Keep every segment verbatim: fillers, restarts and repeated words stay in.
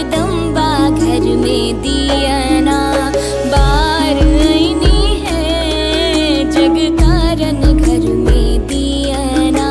जगदम्बा घर में दियना बार आईनी है, जग कारण घर में दियना।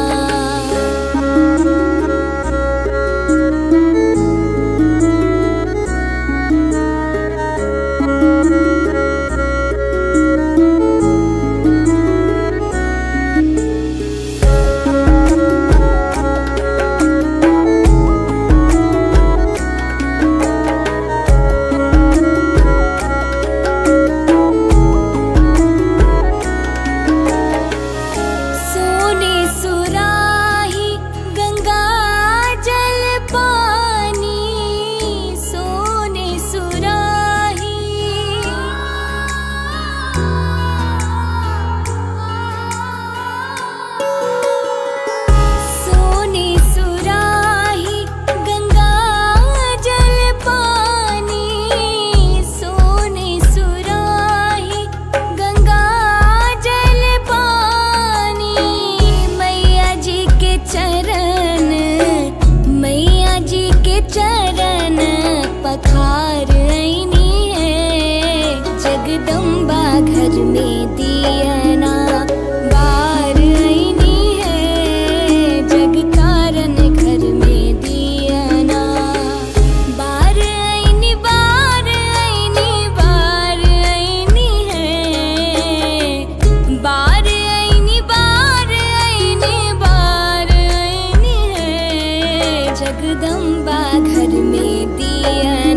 चरण पखार आईनी है, जगदम्बा घर में दियना बार आईनी है, जग कारण घर में दियना। बार आईनी बार आईनी बार आईनी है, बार आईनी बार आईनी बार आईनी है, जगदम्बा घर में दिया।